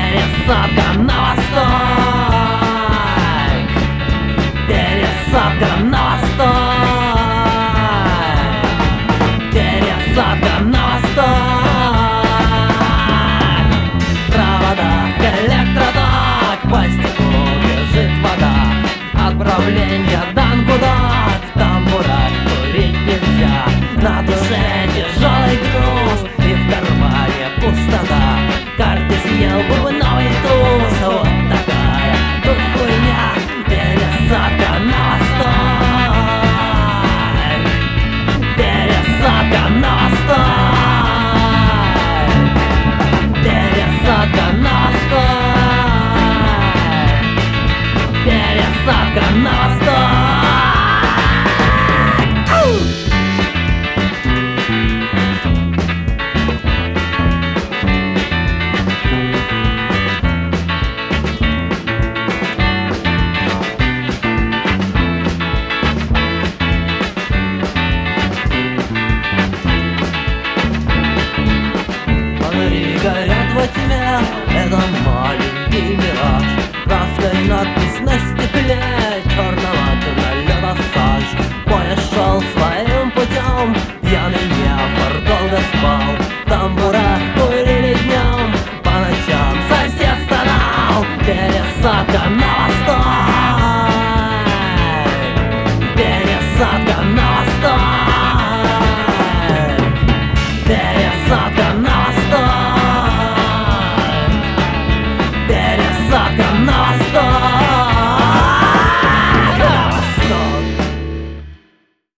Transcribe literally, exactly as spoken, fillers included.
Пересадка на восток, пересадка на восток, пересадка на восток. Провода, электроток, по стеклу бежит вода. Отправление Дан-Кудот, тамбура курить нельзя. На душе тяжелый груз и в кармане пустота. Карты съел бубновый туз. Вот такая тут хуйня. Пересадка на восток, пересадка на восток, пересадка на восток, пересадка на восток.